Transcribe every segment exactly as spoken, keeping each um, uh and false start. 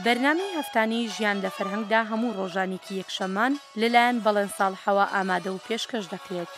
بەرنامەی هەفتانەی ژیان لە فەرهەنگدا هەموو ڕۆژانێکی یەکشەممان لەلایەن بەڵێن ساڵحەوە ئامادە و پێشکەش دەکرێت.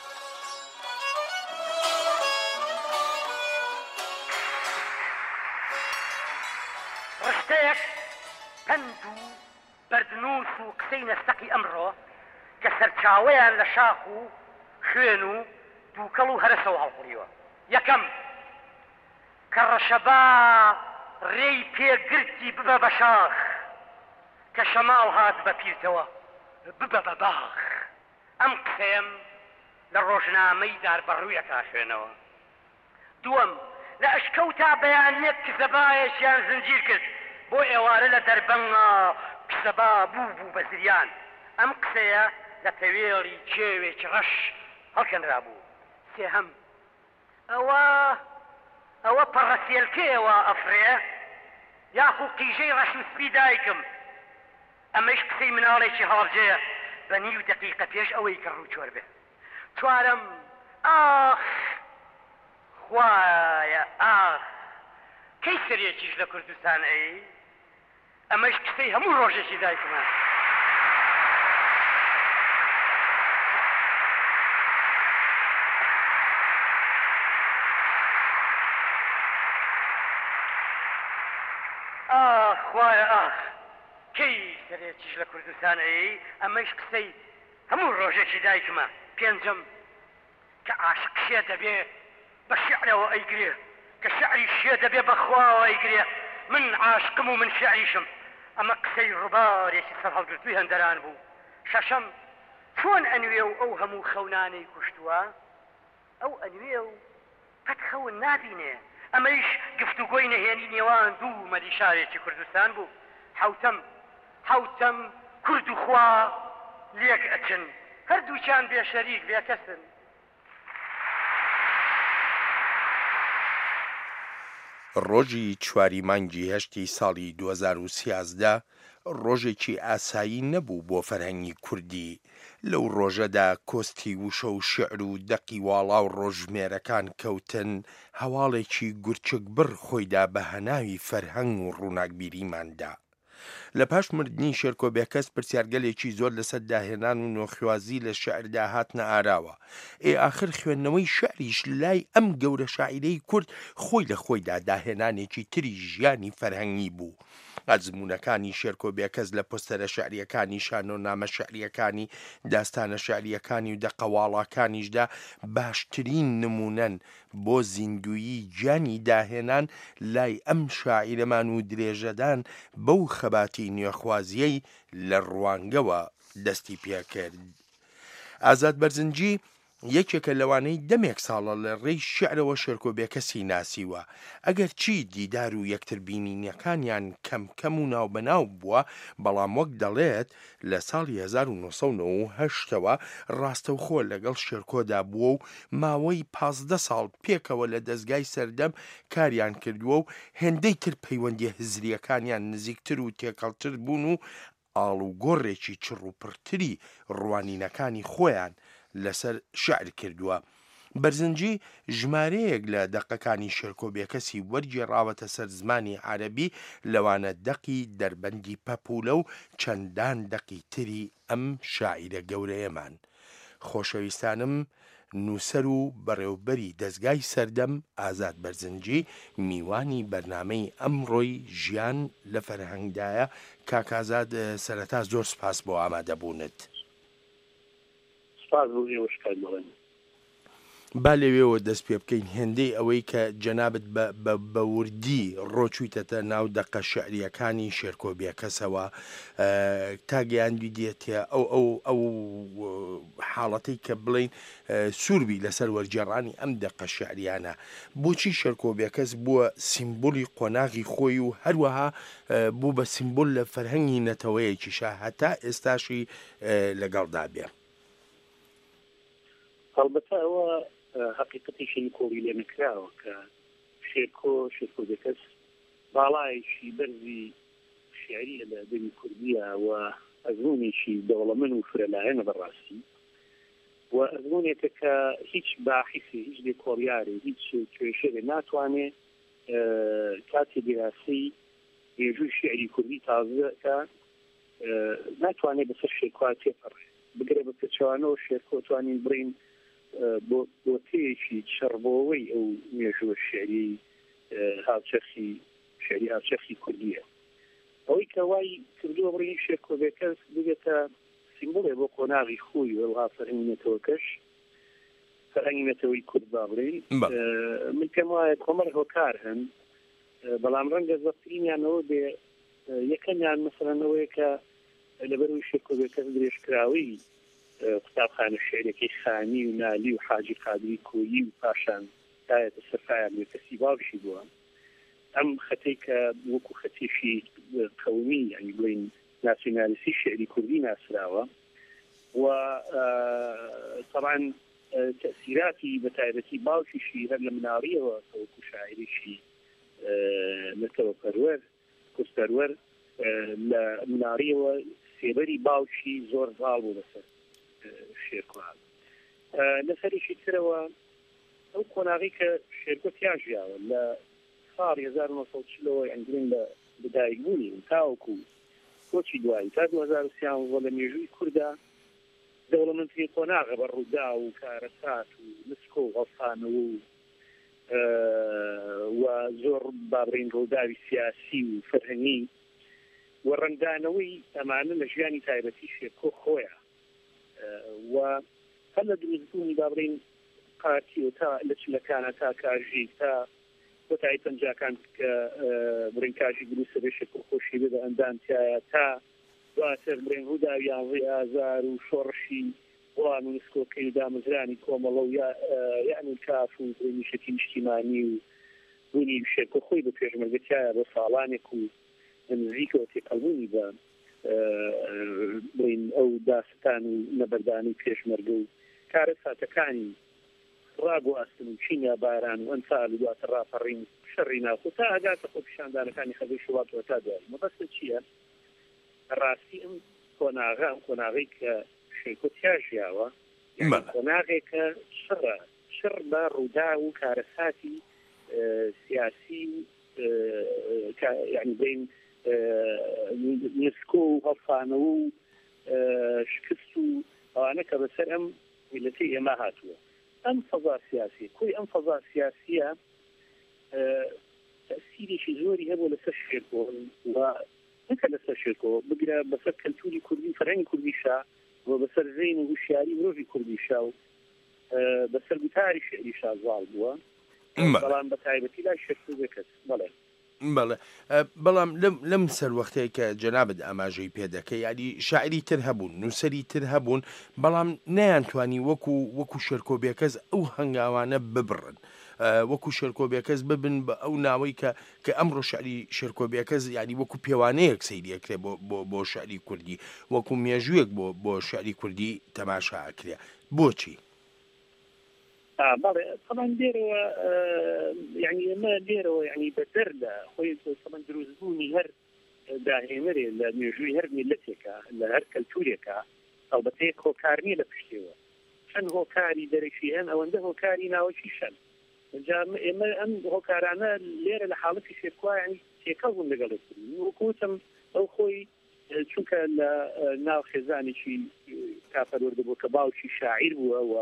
ڕشتەیەک پند و بەردنووس و قسەی نەستەقی ئەمڕۆ کە سەرچاوەیان لە شاخ و خوێن و دووکەڵ و هەرسەوە هەڵقوڕیوە. یەکەم کە ڕەشەبا ڕێی پێگرتی ببە بە شاخ، کە شەماڵ هات بە پیرتەوە ببە بە باخ. ئەم قسەیەم لە ڕۆژنامەی داربەڕوویە تا خوێنەوە. دووەم لە ئەشکەوتا بەیانێت کزەبایەکیان زنجیر کرد بۆ ئێوارە لە دەربەنگا کزەبا بوو بوو بە زریان. ئەم قسەیە لە تەوێڵی کێوێکی ڕەش هەڵکەنرا بوو. سێهەم ئەوە ئەوە پەڕەسێلکەیەوە ئەفرێ یاخو قیژەی ڕەشمسپی دایکم. ئەمەش قسەی مناڵێکی هەڵەبجەیە بە نیو دقیقە پێش ئەوەی کە ڕووچۆر بێ. چوارەم ئاخ خوایە ئاخ کەی سەرێکیش لە کوردستان ئەی؟ ئەمەش قسەی هەموو ڕۆژێکی دایکمە. ئاخ خوایە ئاخ کەی سەرێکیش لە کوردستان ئەی؟ ئەمەش قسەی هەموو ڕۆژێکی دایکمە. پێنجەم کە عاشق شێ دەبێ بە شعرەوە ئەیگرێ، کە شعری شێ دەبێ بە خواوە ئەیگرێ. من عاشقم و من شعریشم. ئەمە قسەی ڕووبارێکی سەر هەڵگرتووی هەندەران بوو. شەشەم چۆن ئەنوێ و ئەو هەموو خەونانەی کوشتووە؟ ئەو ئەنوێ و قەت خەون نابینێ. ئەمەیش گفتوگۆی نەهێنی نێوان دوو مەلی شارێکی کوردستان بوو. حوتەم حوتەم کورد و خوا لێک ئەچن، هەردووچیان بێ شەریک بێ کەسن. ڕۆژی چواری مانگی هەشتی ساڵی دوو هەزار و سیازدە ڕۆژێکی ئاسایی نەبوو بۆ فەرهەنگی کوردی. لەو ڕۆژەدا کۆستی وشە و شعر و دەقی واڵا و ڕۆژمێرەکان کەوتن، هەواڵێکی گورچک بڕ خۆیدا بە هەناوی فەرهەنگ و ڕووناکبیریماندا. لە پاش مردنی شێرکۆ بێکەس پرسیارگەلێکی زۆر لەسەر داهێنان و نۆخوازی لە شعردا هاتنە ئاراوە. ئێ ئاخر خوێندنەوەی شعریش لای ئەم گەورە شاعیرەی کورد خۆی لە خۆیدا داهێنانێکی تری ژیانی فەرهەنگی بوو. ئەزمونونەکانی شێرکۆ بێکەس لە پۆستەرە شعریەکانی شانۆنامە شعریەکانی، داستانە شعریەکانی و دەقەواڵاکانیشدا باشترین نمونەن بۆ زیندویی گیانی داهێنان لای ئەم شاعیرەمان و درێژەدان بەو خەباتی نوێخوازیەی لە ڕوانگەوە دەستی پێکرد. ئازاد بەرزنجی یەکێکە لەوانەی دەمێک ساڵە لە ڕێی شعرەوە شێرکۆ بێکەسی ناسیوە. ئەگەر چی دیدار و یەکتر بینینیەکانیان کەم کەم و ناو بەناو بووە، بەڵام وەک دەڵێت لە ساڵی هەزار و نۆ سەد و نۆ و هەشتەوە ڕاستەوخۆ لەگەڵ شێرکۆدا بووە و ماوەی پازدە ساڵ پێکەوە لە دەستگای سەردەم کاریان کردووە و هێندەی تر پەیوەندی هزریەکانیان نزیکتر و تێکەڵتر بوون و ئاڵوگۆڕێکی چڕ و پڕتری ڕوانینەکانی خۆیان لەسەر شعر کردووە. بەرزنجی ژمارەیەک لە دەقەکانی شێرکۆ بێکەسی وەرگێڕاوەتە سەر زمانی عەرەبی، لەوانە دەقی دەربەندی پەپوولە و چەندان دەقی تری ئەم شاعیرە گەورەیەمان. خۆشەویستانم، نووسەر و بەڕێوەبەری دەستگای سەردەم ئازاد بەرزنجی میوانی بەرنامەی ئەمڕۆی ژیان لە فەرهەنگدایە. کاک ئازاد، سەرەتا زۆر سپاس بۆ ئامادەبوونت. با لەوێەوە دەست پێ بکەین هێندەی ئەوەی کە جەنابەت بە وردی ڕۆچوویتەتە ناو دەقە شعریەکانی شێرکۆ بێکەسەوە، تا گەیاندوی دێتە ئەو ئەو ئەو حاڵەتەی کە بڵین سووربی لەسەر وەرگێڕانی ئەم دەقە شعریانە. بۆچی شێرکۆ بێکەس بووە سیمبۆلی قۆناغی خۆی و هەروەها بوو بە سیمبۆل لە فەرهەنگی نەتەوەیەکیشە هەتا ئێستاشی لەگەڵدا بێ؟ هەڵبەتە ئەوە حقیقەتیشی کۆڵی لێ نەکراوە کە شێرکۆ شێرکۆ بێکەس باڵایەکی بەرزی شیعریە لە ئەدەبی کوردیە و ئەزمونێکی دەوڵەمەند و فرەلایەنە بەڕاستی، و ئەزمونێکە کە هیچ باحیسی، هیچ لێکۆڵیارێ، هیچ کێشەیە ناتوانێت کاتی دیراسی مێژووی شعری کوردی تازە کە ناتوانێت بەسەر شێرکۆ تێپەڕێ بگرێ بە پێچوانەوە شێرکۆ توانین بڕین بۆ تێیەکی شەڕبەوەی ئەو مێژووە شعری هاوچەرخی شعری هاوچەرخی کوردیە ئەوەی کە وای کردووە بڕین شێرکۆ بێکەس ببێتە سیمبۆڵێ بۆ قۆناغی خۆی وەڵها فەرهەنگێتەوەکەش فەرهەنگێتەوەی کورد با بڕین من پێم وایە کۆمەڵ هۆکار هەن بەڵام ڕەنگە زەبترینیانەوە بێ یەکەمیان مەسەڵەنەوەیە کە لەبەروی شێرکۆ بێکەس درێژکراوی قوتابخانە شعرەکەی خانی و نالی و حاجی قادری کۆیی و پاشان دایەتە سەرفایان بێ کەسی باوشی بووە ئەم خەتەی کە وەکو خەتێشی قەومی یعنی بڵین ناسیۆنالیستی شعری کوردی ناسراوە و طبعا تأثیراتی بەتایبەتی باوکیشی هەر لە مناڵیەوە وەکو شاعریشی نەتەوە پەروەر کوستەروەر لە مناڵیەوە سێبەری باوکی زۆر زاڵ بوو بەسەر شێرکۆ لەسەریشی ترەوە ئەو کۆناغی کە شێرکۆ تیاژیاوە لە ساڵی هەزار و نۆ سەد و چلەوە ئەنگرین لە بدایکبوونی و تاوەکو کۆچی دوایی تا دوو هەزار و سیانزە لە مێژووی کووردا دەوڵەمەندی قۆناغە بە ڕوودا و کارەسات و مسکۆ و هەڵسانەوە و زۆر بابڕین ڕووداوی سیاسی و فەرهەنگی و ڕەنگدانەوەی ئەمانە لە ژیانی تایبەتی شێرکۆ خۆیە و هەر لە دروستبوونی بابڕین قاتی و تا لە چلەکانە تا کاژی تا کۆتایی پەنجاکان کە بڕین کاژی دروستە بێ شێرکۆ خۆشی بێ بە ئەندامتیایە تا دواتر بڕین ڕووداویان ڕێ ئازار و شۆڕشی وڵام و نسکۆکەی و دامەزرانی کۆمەڵە و یعنی کاف و بڕینیشەتی نیشتیمانی و بوونی شێرکۆ خۆی بە پێشمەرگەتیایە بە ساڵانێک و نزیکەوە تێکەڵبوونی بە بڵین ئەو داستان و نەبەردانی پێشمەرگە و کارە ساتەکانی ڕاگواستن و چینیا باران و ئەنفال و دواتر ڕاپەڕین شەڕی ناخۆ تا ئەگاتە خۆ پیشاندانەکانی خەبەی شواتەوە تا دوای مەبەستە چییە؟ ڕاستی ئەم کۆناغا ئەم کۆناغی کە شێرکۆ تیاژیاوە کۆناغێکە شڕە شڕ بە ڕوودا و کارەساتی سیاسی یعنی بین نسکۆ و هەڵسانەوە و شکست و ئەوانە کە بەسەر ئەم میلەتەی ئێمە هاتووە ئەم فەزا سیاسی کۆی ئەم فەزا سیاسیە تەسیرێکی زۆری هەبوو لەسەر شێرکۆ و نەکە لەسەر شێرکۆ بگرە بەسەر کەلتوری کوردی فەرهەنگی کوردیشا و بەسەر زەین و هوشیاری مرۆڤی کوردیشا و بەسەر گوتاری شعریشا زاڵ بووە بەڵام بە تایبەتی لای شێرکۆ بێکەس بەڵێ بەڵێ بەڵام لەم سەر وەختەیە کە جەنابەت ئاماژەی پێدەکە یادی شاعری تر هەبوون نووسەری تر هەبوون بەڵام نەیانتوانی وەکو وەکو شێرکۆ بێکەس ئەو هەنگاوانە ببڕن وەکو شێرکۆ بێکەس ببن بە ئەو ناوەی کە کە ئەمڕۆ شعری شێرکۆ بێکەس یعنی وەکو پێوانەیەک سەیریەکرێ بۆ بۆ شعری کوردی وەکو مێژوویەک بۆ بۆ شعری کوردی تەماشا ئەکرێ بۆچی؟ بەڵێ طبعا دێرەوە یعنی ئەمە دێرەوە یعنی بە دەردا خۆی طبعا دروستبوونی هەر داهێنەرێ لە مێژووی هەر میلەتێکە لە هەر کەلتورێکە ئەلبەتە یەک هۆکار نییە لە پشتێوە چەند هۆکاری دەرەکی هەن ئەوەندە هۆکاری ناوەکیشەن ئێمە ئەم هۆکارانە لێرە لە حاڵەتی شێرکۆ یعنی تێکەڵ بوون لەگەڵێتتری وەکوتم ئەو خۆی چونکە لە ناو خێزانێکی کافەرۆردەبوو کە باوکی شاعیر بووە و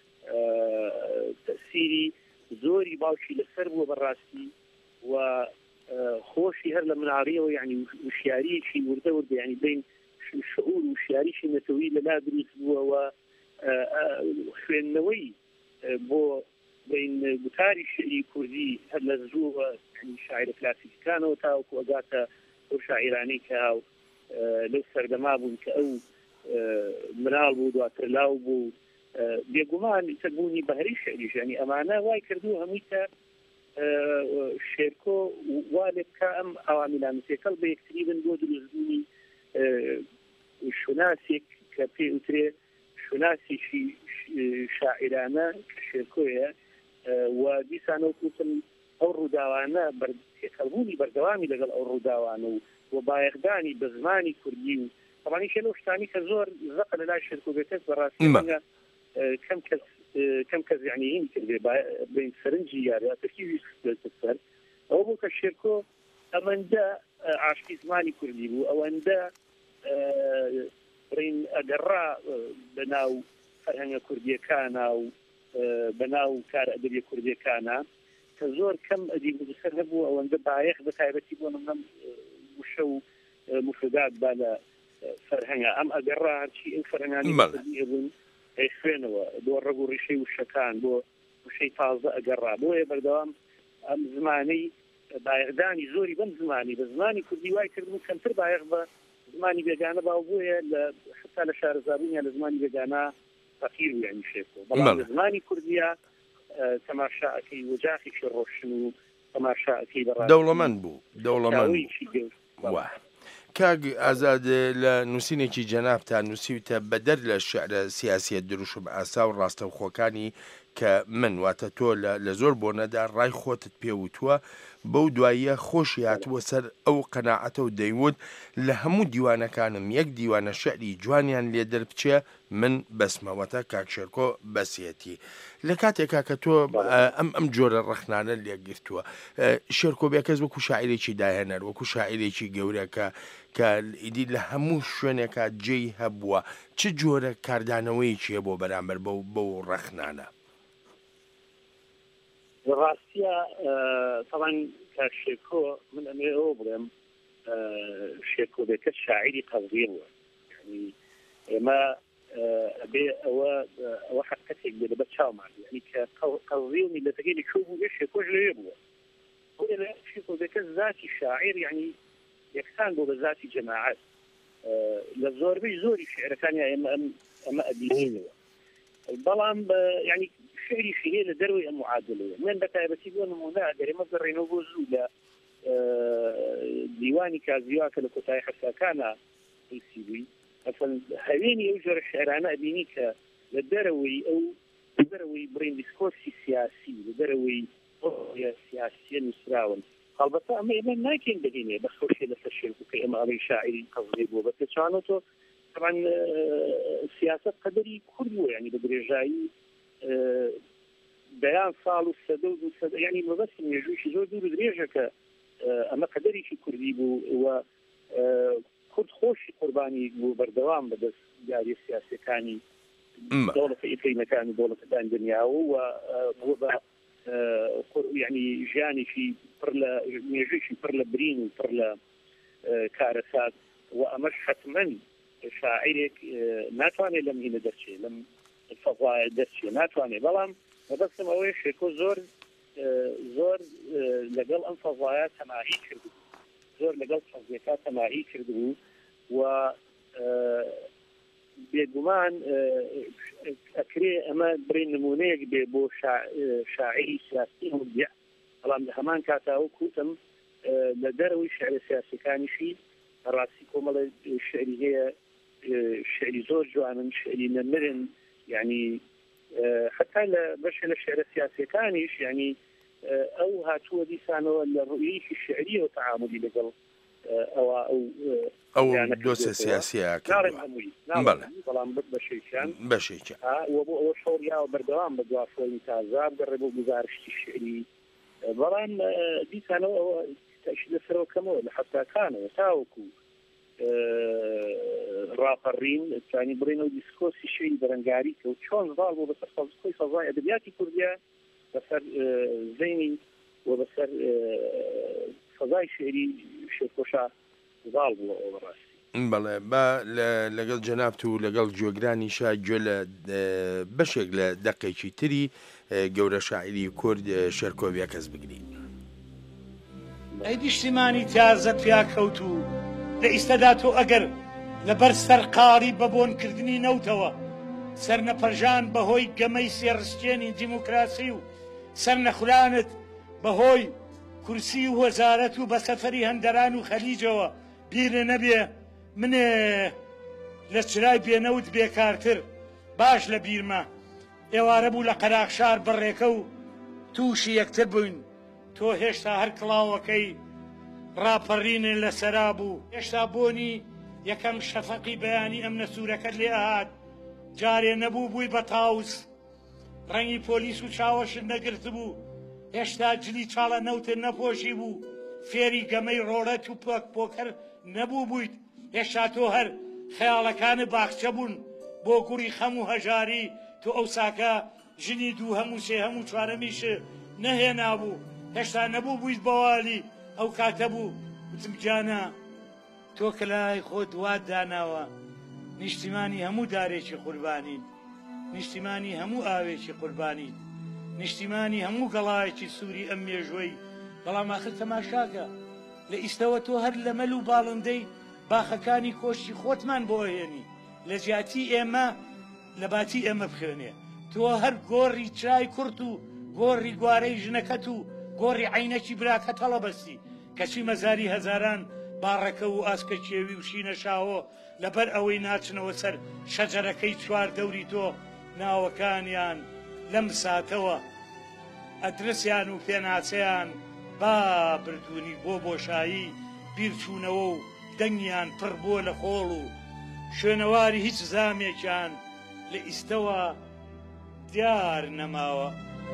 تەسیری زۆری باوکی لەسەر بووە بەڕاستی و خۆشی هەر لە مناڵیەوە یعنی وشیاریەکی وردە وردە یعنی بین شعور و وشیاریشی نەتەوەی لەلا دروست بووە و خوێندنەوەی بۆ بین گوتاری شعری کوردی هەر لە زووە شاعرە کلاسیکەکانەوە تاوەکو ئەگاتە ئەو شاعیرانەی کە هاو لەو سەردەما بوون کە ئەو مناڵ بوو دواتر لاو بوو بێگومان تەبوونی بەهەری شعریش ینی ئەمانە وای کردو هەمووی کە شێرکۆ وا لێ بکە ئەم ئەوامیلانە تێکەڵ بە یەکتری بن بۆ دروستبوونی شوناسێک کە پێ وترێ شوناسێکی شاعرانە کە شێرکۆیە و دیسانە کوتن ئەو ڕووداوانە تێکەڵبوونی بەردەوامی لەگەڵ ئەو ڕووداوانە و و بایەخدانی بە زمانی کوردی و طبعاً کە لەو شتانی کە زۆر زەق لە لای شێرکۆ بێتەس بەڕاستی كم كز كم كز يعني يمكن بين سرنجي يعني تركيبي سر أو بوك الشركة أمن جاء عاشقی زمانی کوردی بوو ئەوەندە بڕین ئەگەڕا بەناو فەرهەنگە کوردیەکانە و بەناو کار ئەدەبیە کوردیەکانە کە زۆر کەم ئەدیب نووسەر هەبوو ئەوەندە بایەخ بە تایبەتی بۆ نم وشە و مفردات با لە فەرهەنگە ئەم ئەگەڕا هەرچی ئەو فەرهەنگانی بوون ئەی خوێنەوە بۆ ڕەگ و ڕیشەی وشەکان بۆ وشەی تازە ئەگەڕا بۆیە بەردەوام ئەم زمانەی بایەخدانی زۆری بەم زمانی بە زمانی کوردی وای کردبوو کەمتر بایەخ بە زمانی بێگانە باو بۆیە لە حتا لە شارەزابوونیان لە زمانی بێگانە فەقیر و یعنی شێکۆ بەڵام لە زمانی کوردیە تەماشاکەی وەجاخێکی ڕۆشن و تەماشاکەی بەڕاستی دەوڵەمەند بوو دەوڵەمەند واه کاگ ئازاد لە نووسینێکی جەنابتان نووسیوتە بەدەر لە شعرە سیاسیە دروشم ئاسا و ڕاستەوخۆکانی کە من واتە تۆ لە زۆر بۆنەدا ڕای خۆتت پێوتووە بەو دواییە خۆشی هاتووە سەر ئەو قەناعەتە و دەیوت لە هەموو دیوانەکانم یەک دیوانە شعری جوانیان لێ دەربچێ من بەسمەوەتە کاکشێرکۆ بەسیەتی لە کاتێکا کە تۆ ئەم ئەم جۆرە ڕەخنانە لێگرتووە شێرکۆ بێکەس وەکو شاعیرێکی داهێنەر وەکو شاعیرێکی گەورەکە کە ئیدی لە هەموو شوێنێکە جێی هەبووە چ جۆرە کاردانەوەیکیە بۆ بەرامبەر بەو ڕەخنانە ڕاستیە طبعا کاکشێرکۆ من ئەمێ ئەوە بڵێم شێرکۆ بێکەس شاعیری قەزویە بووە یعنی ئێمە ئەبێ ئەوە ئەوە حقەتێک بێ لەبەر چاومان یعنی کە قەزوی و میلەتەکەی لەکوێ بوو بێ شێرکۆش لەوێ بووە بۆیە شێرکۆ بێکەس ذاتی شاعیر یعنی یەکسان بۆ بە ذاتی جەماعەت لە زۆربەی زۆری شعرەکانی ئێمە ئەمە ئەبینینەوە بەڵام یعنی شعری شیهێ لە دەروی ئەم معادلەیە من بە تایبەتی بۆ نمونە ئەگەر ئێمە بڕێنەوە بۆ زوو لە دیوانی کازیوا کە لە کۆتایی حەساکانە نووسی بووی مثلا هەوێنی ئەو جۆرە شعرانە ئەبینی کە لە دەرەوەی ئەو لە دەرەوەی بڕین دیسکۆرسی سیاسی لە دەرەوەی سیاسیە نووسراون هەڵبەتە ئەمە ئێمە ناکەین ببینێ بە خۆشێ لەسەر شێرکۆ کە ئێمە ئەڵێ شاعری قەزوی بووە بە پێچوانەوە طبعا سیاست قەدەری کورد بووە یعنی بە درێژایی بەیان ساڵ و سەدە و دوو سەدە یعنی مەبەستی مێژوویشی زۆر دوور و درێژە کە ئەمە قەدەریشی کوردی بوو و کورد خۆشی قوربانی بوو بەردەوام بەدەست یاری سیاسەکانی دەوڵەتە ئیقلیمەکانی دەوڵەتەکانی دنیاوە و بۆ بە یعنی ژیانێکی پڕ لە مێژوویشی پڕ لە برین و پڕ لە کارەسات و ئەمەش حتمەن شاعیرێک ناتوانێت لەم هینە دەرچێت لەم فەضایە دەرچێت ناتوانێت بەڵام مەبەستم ئەوەیە شێرکۆ زۆر زۆر لەگەڵ ئەم فەضایە تەماهی کردبوو زۆر لەگەڵ فەزیەکە تەماهی کردبوو و بێگومان ئەکرێ ئەمە بڕێ نمونەیەک بێ بۆ شاعری سیاسی هەڵبیە بەڵام لە هەمان کاتاوە کوتم لە دەرەوەی شعرە سیاسەکانیشی ڕاستی کۆمەڵە شعری هەیە شعری زۆر جوانن شعری نەمرن یعنی حتا لە بەشە لە شعرە سیاسەکانیش یعنی ئەو هاتووە دیسانەوە لە ڕوویەکی شعری و تعاملی لەگەڵ ئەوە ئەو ئەو دۆسە سیاسیە بەڵام بەشێکیان بەشێکە وە بۆ ئەوە شەڕیاوە بەردەوام بە دوا فۆرمی تازا بگەڕێ بۆ گزارشتی شعری بەڵام دیسانەوە ئەوە لەسەرەوە کەمەوە لە حەتاکانەوە تاوەکو ڕاپەڕین توانی بڕێنە و دیسکۆسی شوی بەرەنگاری کە و چۆن زاڵ بۆ بەسەر خۆی فەزای ئەدەبیاتی کوردیە بەسەر زەینی و بەسەر فەزای شعری شێرکۆشا زاڵ بووە ئەوە ڕاستی بەڵێ با لەگەڵ جەنابت و لەگەڵ جۆگرانیشا گوێ لە بەشێک لە دەقێکی تری گەورە شاعری کورد شێرکۆ بێکەس بگرین ئەی دیشتیمانی تازە پیاکەوت و لە ئیستەدا تۆ ئەگەر لەبەر سەرقاڵی بەبۆنکردنی نەوتەوە سەرنەپەژان بەهۆی گەمەی سێڕستێنی دیموکراسی و سەرنەخولانت بەهۆی کورسی و وەزارەت و بە سەفەری هەندەران و خەلیجەوە بیرە نەبێ منێ لە چرای بێنەوت بێکارتر باش لە بیرمە ئێوارە بوو لە قەراخشار بڕێکە و تووشی یەکتر بووین تۆ هێشتا هەر کڵاوەکەی ڕاپەڕینێ لە سەرا بوو هێشتا بۆنی یەکەم شەفەقی بەیانی ئەم نەسوورەکەت لێ ئاهات جارێ نەبوو بووی بە تاوس ڕەنگی پۆلیس و چاوەشت نەگرت بوو هێشتا جلی چاڵە نەوتر نەپۆشی بوو فێری گەمەی ڕۆڵەت و پۆک پۆکەر نەبوو بوویت هێشتا تۆ هەر خەیاڵەکانە باخچە بوون بۆ گوڕی خەم و هەژاری تۆ ئەو ساکە ژنی دوو هەموو سێ هەموو چوارەمیش نەهێنا بوو هێشتا نەبوو بوویت بەوالی ئەو کاتە بوو وتم گیانە تۆ کەلای خۆ دوات داناوە نیشتیمانی هەموو دارێکی قوربانین نیشتیمانی هەموو ئاوێکی قوربانین نیشتیمانی هەموو گەڵایەکی سووری ئەم مێژوەی بەڵام ئاخر تەماشاکە لە ئیستەوە تۆ هەر لە مەل و باڵندەی باخەکانی کۆشتی خۆتمان بۆ هێنی لە جیاتی ئێمە لە باتی ئێمە بخوێنێ تۆ هەر گۆڕی چای کورت و گۆڕی گوارەی ژنەکەت و گۆڕی عینەکی براکەت هەڵەبەستی کەچی مەزاری هەزاران باڕەکە و ئاسکە کێوی و شینە شاوە لەبەر ئەوەی ناچنەوە سەر شەجەرەکەی چوار دەوری تۆ ناوەکانیان لەم ساتەوە ئەدرسیان و پێناچەیان با بردوونی بۆ بۆشایی بیرچوونەوە و دەنگیان پڕ بۆ لە خۆڵ و شوێنەواری هیچ زامێکیان لە ئیستەوە دیار نەماوە.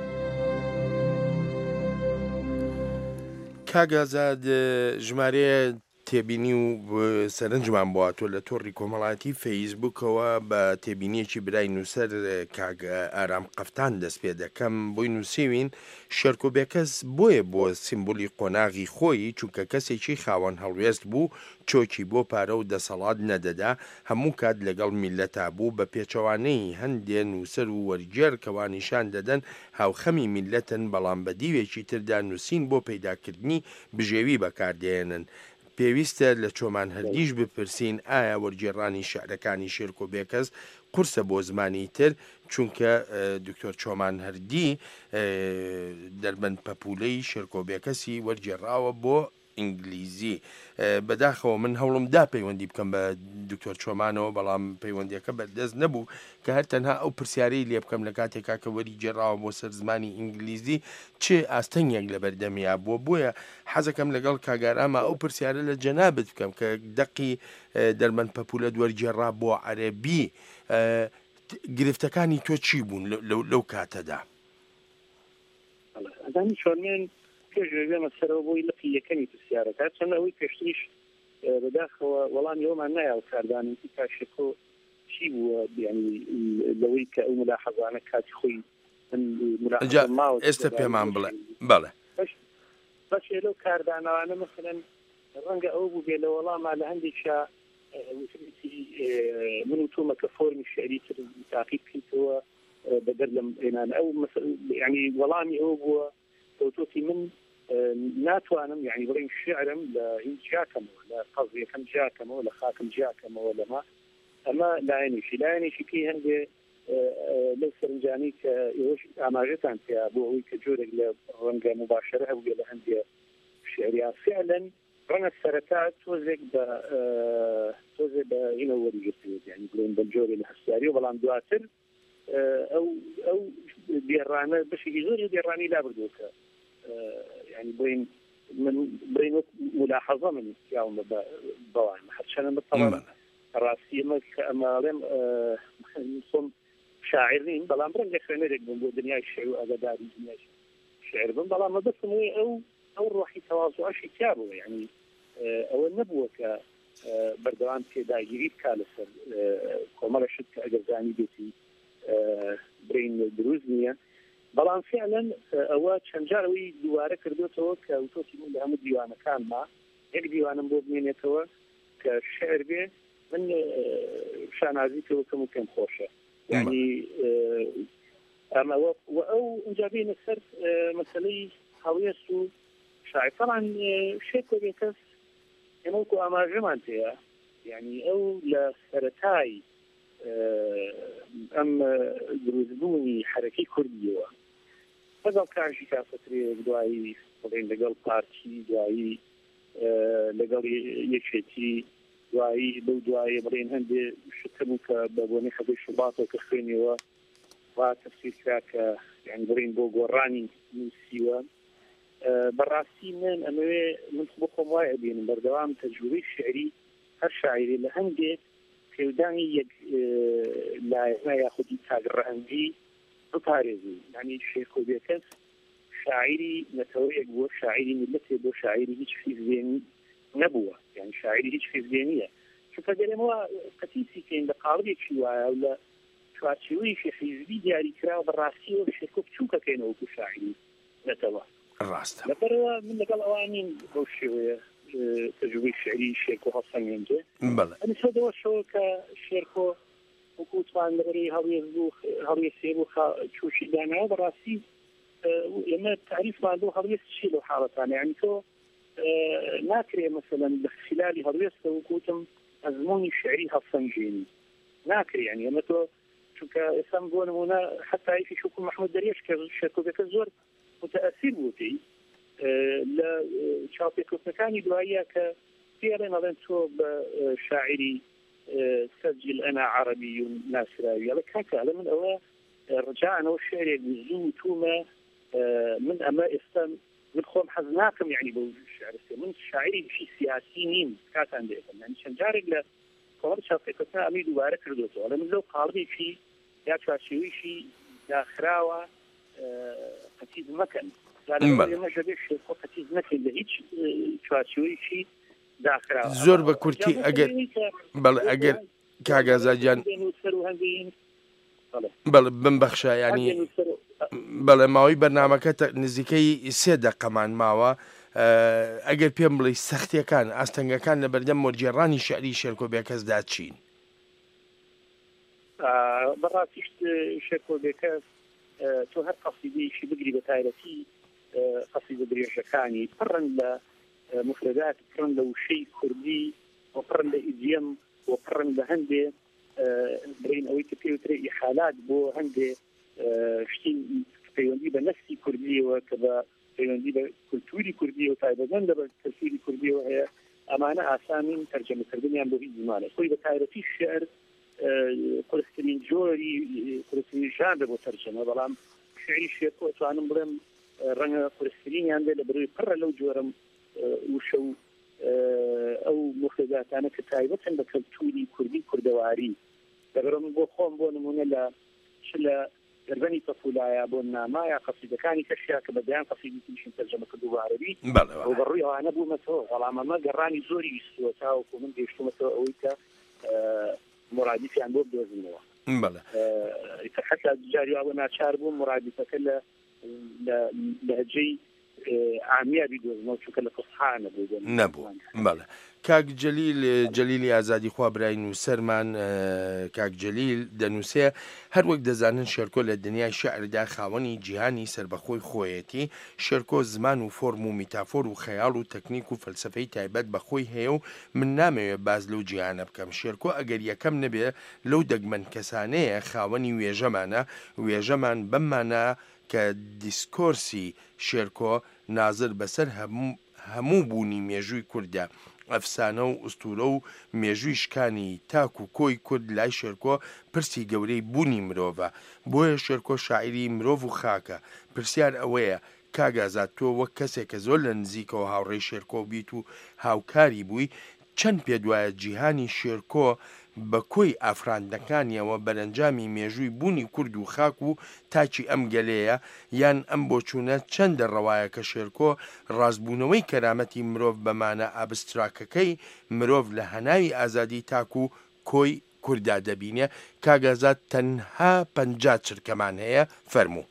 کاگازاد ژمارەیە تێبینی و سەرنجمان بواتۆ لە تۆڕی کۆمەڵاتی فەیسبوکەوە بە تێبینیەکی برای نووسەر کاگ ئارام قەفتان دەست پێ دەکەم بۆی نووسیوین شێرکۆبێکەس بۆیە بۆ سیمبولی قۆناغی خۆی چونکە کەسێکی خاوەن هەڵوێست بوو چۆکی بۆ پارە و دەسەڵات نەدەدا هەموو کات لەگەڵ میلەتا بوو بە پێچەوانەی هەندێ نووسەر و وەرجێر کەوا نیشان دەدەن هاوخەمی میلەتن بەڵام بە دیوێکی تردا نووسین بۆ پەیداکردنی بژێوی بەکاردێنن. پێویستە لە چۆمان هەردیش بپرسین ئایا وەرگێڕانی شعرەکانی شێرکۆبێکەس قورسە بۆ زمانی تر چونکە دکتۆر چۆمان هەردی دەربەن پەپولەی شێرکۆبێکەسی وەرگێڕاوە بۆ ئینگلیزی. بەداخەوە من هەوڵم دا پەیوەندی بکەم بە دکتۆر چۆمانەوە بەڵام پەیوەندیەکە بەردەست نەبوو کە هەر تەنها ئەو پرسیارەی لێ بکەم لە کاتێکا کە وەری گێڕاوە بۆ سەر زمانی ئینگلیزی چێ ئاستەنگێک لە بەردەمیا بووە بۆیە حەزەکەم لەگەڵ کاگاراما ئەو پرسیارە لە جەنابەت بکەم کە دەقی دەربەن پەپولە وەرگێڕا بۆ عەرەبی گرفتەکانی تۆ چی بوون لەو کاتەدا؟ ئەدانی چۆنێن پێشێمە سەرەوە بۆی لەقی یەکەمی پرسیارەکە چەند ئەوەی پێشتریش بەداخەوە وەڵامی ئەومان نایە و کاردانێتی کاشێکۆ چی بووە ینی لەوەی کە ئەو ملاحەزانە کاتی خۆی ئێستا پێمان بڵێ بەڵێ بەشێ لەو کاردانەوانە مەسەلەن ڕەنگە ئەو بوو بێ لە وەڵاما لە هەندێکشا من و تۆمەکە فۆرمی شعری تر تاقیب بکەیتەوە بەدەر لەم ئێنانە ئەو ینی وەڵامی ئەو بووە کەوتۆتی من ناتوانم یعنی بڵێن شعرم لە هیچ جاکەمەوە لە قەزیەکەم جاکەمەوە لە خاکم جاکەمەوە لەما ئەمە لایەنێکی لایەنێکی پێی هەندێ لەو سەرنجانی کە ئێوەش ئاماژەتان پێیا بۆ ئەوەی کە جۆرێک لە ڕەنگە مباشرە هەبووێ لە هەندێ شعریان فعلەن ڕەنگە سەرەتا تۆزێک بە تۆزێ بە هینە وەریگرتوێت یعنی بڵێن بە جۆرێ لە هەستاری و بەڵام دواتر ئەو ئەو دێڕانە بەشێکی زۆری دێڕانی لابردووکە يعني بين من بين ملاحظة من يوم بوان حتى طبعا راسي ما كأمالهم نصم شاعرين بلا مرن يخرنا لك من دنيا الشعر وأدبار دنيا الشعر من بلا ما بس أو أو روحي تواصل أشي كابو يعني أو النبوة ك بردوان كدا يجيب كالسر كمرة شد كأجزاني بيتي برين دروزنيا بەڵام فعلا ئەوە چەند جاروی دووارە کردوێتەوە کە وتۆسی من لە هەموو دیوانەکانما یەک دیوانم بۆ بمێنێتەوە کە شعر بێ من شانازیکەوە کەم و پێم خۆشە یعنی ئەمەوە ئەو ئەنجابێنە سەر مەسەلەی هەڵوێست و شاعر طبعا شێرکۆبێکەس ئێمەوەکو ئاماژەمان پێیە یعنی ئەو لە سەرەتای ئەم دروستبوونی حرەکەی کوردیەوە لەگەڵ کاژی کافەترێک دوایی بڵێن لەگەڵ پارتی دوایی لەگەڵ یەکێتی دوایی بەو دوایە بڵێن هەندێ شتبوو کە بە بۆنەی خەبەی شوباتەوە کە خوێنیەوە وا تەفسیر کرا کە یعنی بڵێن بۆ گۆڕانی نووسیوە بەڕاستی من ئەمەوێ من بۆ خۆم وایە بێنم بەردەوام تەجروبەی شعری هەر شاعری لە هەندێک پێودانی یەک لایەنە یاخودی تاگڕەهەندی بپارێزی یعنی شێرکۆبێکەس شاعری نەتەوەیەک بۆ شاعری میلەتێ بۆ شاعری هیچ فیزێنی نەبووە یعنی شاعری هیچ فیزێنیە چونکە دەرێمەوە قەتیسیکەین لە قاڵێکی وایە و لە چوارچێوەیەکی حیزبی دیاریکراوە بەڕاستیەوە شێرکۆ بچووکەکەینەوە وەکو شاعری نەتەوە ڕاستە لەبەرەوە من لەگەڵ ئەوانین بەو شێوەیە تەجروبەی شعری شێرکۆ هەڵسەنگێنجێ ئەنی سەدەوە شەوە کە شێرکۆ وەکوتوان لەبەری هەڵوێز بوو هەڵوێز سێ بوو چوشی داناوە بەڕاستی ئێمە تعریفمان بۆ هەڵوێز چی لەو حاڵەتانە یعنی تۆ ناکرێ مەسەلەن لە خلالی هەڵوێستە وەکوتم ئەزمموی شعری هەڵسەنگێنی ناکرێ یعنی ئەمە تۆ چونکە ئێسام بۆ نمونە حتا یەکی شوکو محمود دەریێش کە شێرکۆبەکە زۆر متأثیر بووتی لە چاوپێکوتنەکانی دواییە کە پێڵێن ئەڵێن تۆ بە شاعری سجل أنا عربي ناسراوي على كاكا على من أوا رجعنا والشعر يجوزو توما من أما إسلام من خوم حزناكم يعني بالشعر من شاعري في سياسيين كات عندهم يعني شنجارك لا كور شاطئتنا أمي دوباره كردوتو على من لو قاربي في يا شاشوي في يا خراوة قتيز مكان لأن ما جابش قتيز مكان لهيج شاشوي في زۆر بە کورتی ئەگەر بەڵێ ئەگەر کاگازاجان بەڵێ بمبەخشە ینی بەڵێ ماوەی بەرنامەکە نزیکەی سێ دەقەمان ماوە ئەگەر پێم بڵێ سەختیەکان ئاستەنگەکان لە بەردەم وەرگێڕانی شعری شێرکۆبێکەسدا چین بەڕاستیشت شێرکۆبێکەس تۆ هەر قەسیدەیەکی بگری بە تایبەتی قەسیدە درێژەکانی پڕن لە مفردات پڕن لە وشەی کوردی و پڕن لە ئیدیەم و پڕن لە هەندێ برین ئەوەی کە پێوترێ ئیحالات بۆ هەندێ شتی پەیوەندی بە نەفسی کوردیەوە کە بە پەیوەندی بە کولتوری کوردی و تایبەتمەند بە کولتوری کوردیەوە هەیە ئەمانە ئاسانین تەرجەمەکردنیان بۆ هیچ زمانە خۆی بە تایبەتی شێعر قورسترین جۆری قورسترین ژانرە بۆ تەرجەمە بەڵام شێعری شێرکۆ توانم بڵێم ڕەنگە قورسترینیان بێ لە بەروی پڕە لەو جۆرەم وشە و ئەو مفرداتانە کە تایبەتن بە کەلتوری کوردی کوردەواری لەبەرەوە بۆ خۆم بۆ نمونە لە چ لە دەربەنی تەفولایە بۆ نامایە قەسیدەکانی کەشیا کە بەدەیان قەسیدەکیشن تەرجەمە کردو بە عەرەبی و بەڕووی ئەوانە بوومەتەوە بەڵام ئەمە گەڕانی زۆری ویستووە تاوەکو من گەیشتومەتەوە ئەوەی کە مرادیفیان بۆ بدۆزینەوە حتا جاری ئەوە ناچار بوو مرادیفەکە لە لەهجەی عامیا بیدۆزنەوە چونکە لە فسحانە نەبوو بەڵێ کاک جەلیل جەلیلی ئازادی خوا برای نووسەرمان کاک جەلیل دەنووسێ هەر وەک دەزانن شێرکۆ لە دنیای شێعردا خاوەنی جیهانی سربەخۆی خۆیەتی شێرکۆ زمان و فۆرم و میتافۆر و خەیاڵ و تەکنیک و فەلسەفەی تایبەت بەخۆی هەیە و من نامەوێت باز لەو جیهانە بکەم شێرکۆ ئەگەر یەکەم نەبێ لەو دەگمەن کەسانەیە خاوەنی وێژەمانە وێژەمان بەممانە کە دیسکۆرسی شێرکۆ نازر بەسەر هەموو بوونی مێژووی کوردە ئەفسانە و ئوستورە و مێژووی شکانی تاک و کۆی کورد لای شێرکۆ پرسی گەورەی بوونی مرۆڤە بۆیە شێرکۆ شاعری مرۆڤ و خاکە پرسیار ئەوەیە کاگازات تۆ وەک کەسێک کە زۆر لە نزیکەوە هاوڕێی شێرکۆ بیت و هاوکاری بووی چەند پێ دوایە جیهانی شێرکۆ بە کۆی ئافراندەکانیەوە بەرەنجامی مێژووی بوونی کورد و خاک و تاچی ئەم گەلەیە یان ئەم بۆچوونە چەندە ڕەوایە کە شێرکۆ ڕازبوونەوەی کەرامەتی مرۆڤ بەمانە ئابستراکەکەی مرۆڤ لە هەناوی ئازادی تاک و کۆی کووردا دەبینێ کاگازات تەنها پەنجا چرکەمان هەیە فەرموو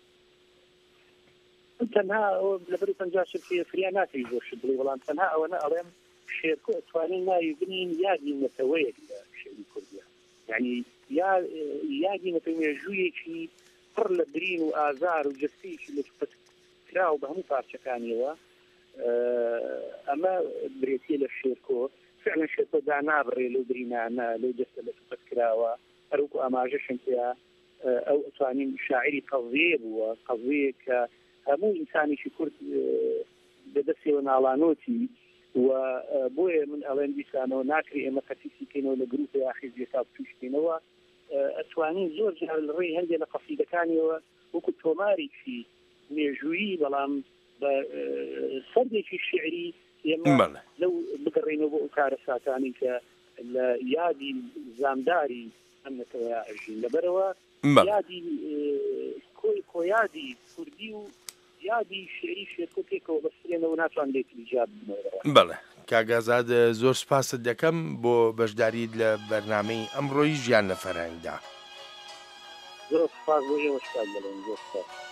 تەنها لەبەری پەنجا چرکی فریا ناکەی زۆر شت بڵێ بەڵام تەنها ئەوەنە ئەڵێم شێرکۆ ئەتوانین ناوی بنین یادی نەتەوەیەک لە شێعری کوردیە یعنی یادی نەتەوە مێژوویەکی پڕ لە برین و ئازار و جستەیەکی لە پەتکراوە بە هەموو پارچەکانیەوە ئەمە برێتیە لە شێرکۆ فعلا شێرکۆ دانابڕێ لەو برینانە لەو جستە لە پەتکراوە هەروەکو ئاماژەشم پێە ئەو ئەتوانین شاعری قەزیە بووە قەزیە کە هەموو ئینسانێکی کورد بەدەستێەوە ناڵانۆتی و بۆیە من ئەڵێن دیسانەوە ناکری ئێمە قەتیسیکەینەوە لە گروپی یاخیزیەکە بتوشتینەوە ئەتوانین زۆر جار لە ڕێی هەندێک لە قەسیدەکانیەوە وەکو تۆمارێکی مێژوویی بەڵام بە سەردێکی شعری ئێمە لەو بگەڕێنەوە بۆ ئەو کارە ساتانی کە لە یادی زامداری ئەم نەتەوەیە ئەژین لەبەرەوە یادی کۆی کۆیادی کوردی و یادی شێری شێرکۆ پێکەوە بەسرێنەوە ناتوان لێت ایجاد بنەوە. بەڵێ کاگازاد زۆر سپاست دەکەم بۆ بەشداریت لە بەرنامەی ئەمڕۆی ژیان لە فەرهەنگدا. زۆر سپاس بۆ ئێوەش کاک دەڵێن زۆر سپاس.